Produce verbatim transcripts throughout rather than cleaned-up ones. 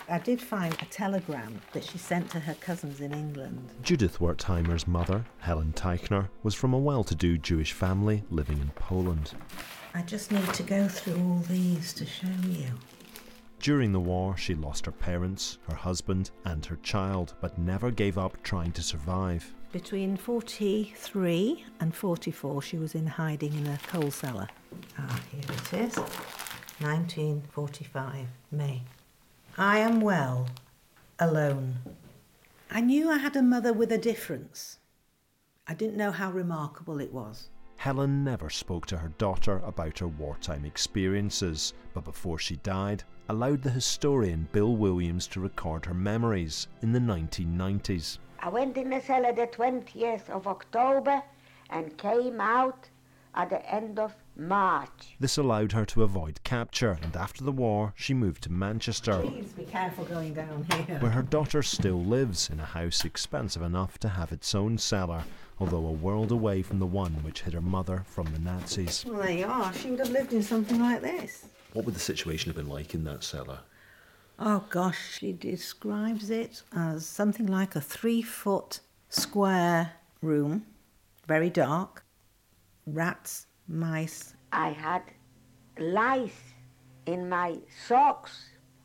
I did find a telegram that she sent to her cousins in England. Judith Wertheimer's mother, Helen Teichner, was from a well-to-do Jewish family living in Poland. I just need to go through all these to show you. During the war, she lost her parents, her husband and her child, but never gave up trying to survive. Between forty-three and forty-four, she was in hiding in a coal cellar. Ah, here it is. nineteen forty-five, May. I am well, alone. I knew I had a mother with a difference. I didn't know how remarkable it was. Helen never spoke to her daughter about her wartime experiences, but before she died, allowed the historian Bill Williams to record her memories in the nineteen nineties. I went in the cellar the twentieth of October and came out at the end of March. This allowed her to avoid capture, and after the war she moved to Manchester. Please be careful going down here. Where her daughter still lives, in a house expensive enough to have its own cellar, although a world away from the one which hid her mother from the Nazis. Well, there you are. She would have lived in something like this. What would the situation have been like in that cellar? Oh gosh, she describes it as something like a three-foot square room, very dark, rats, mice. I had lice in my socks,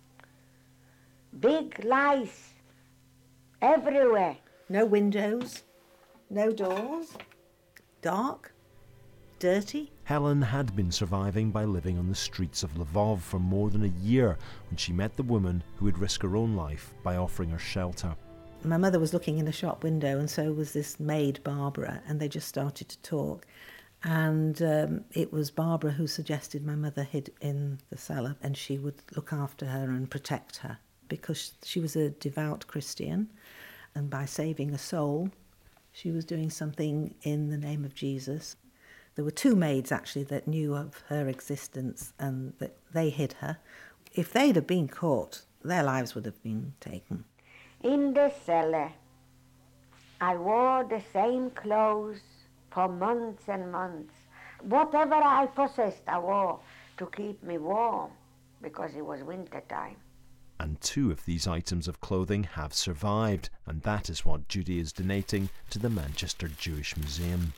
big lice everywhere. No windows, no doors, dark, dirty. Helen had been surviving by living on the streets of Lvov for more than a year when she met the woman who would risk her own life by offering her shelter. My mother was looking in the shop window, and so was this maid, Barbara, and they just started to talk. And um, it was Barbara who suggested my mother hid in the cellar and she would look after her and protect her, because she was a devout Christian, and by saving a soul, she was doing something in the name of Jesus. There were two maids, actually, that knew of her existence and that they hid her. If they'd have been caught, their lives would have been taken. In the cellar, I wore the same clothes for months and months. Whatever I possessed, I wore to keep me warm, because it was winter time. And two of these items of clothing have survived, and that is what Judy is donating to the Manchester Jewish Museum.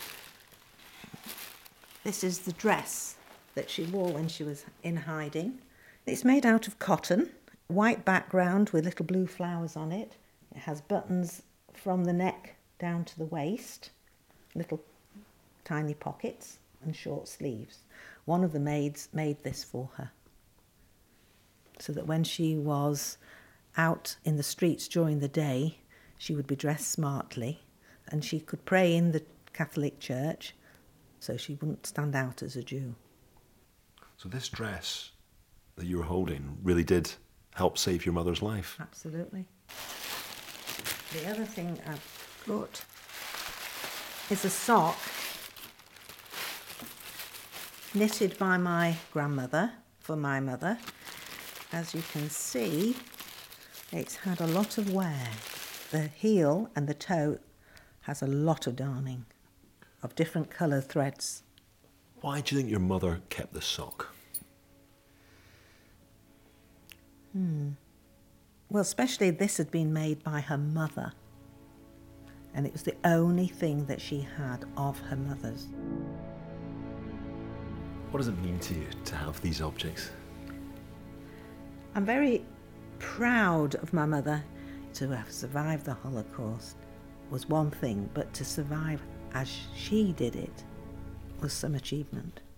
This is the dress that she wore when she was in hiding. It's made out of cotton, white background with little blue flowers on it. It has buttons from the neck down to the waist, little tiny pockets and short sleeves. One of the maids made this for her, so that when she was out in the streets during the day, she would be dressed smartly and she could pray in the Catholic Church, so she wouldn't stand out as a Jew. So this dress that you were holding really did help save your mother's life? Absolutely. The other thing I've got is a sock knitted by my grandmother for my mother. As you can see, it's had a lot of wear. The heel and the toe has a lot of darning of different colour threads. Why do you think your mother kept this sock? Hmm. Well, especially this had been made by her mother, and it was the only thing that she had of her mother's. What does it mean to you to have these objects? I'm very proud of my mother. To have survived the Holocaust was one thing, but to survive as she did it was some achievement.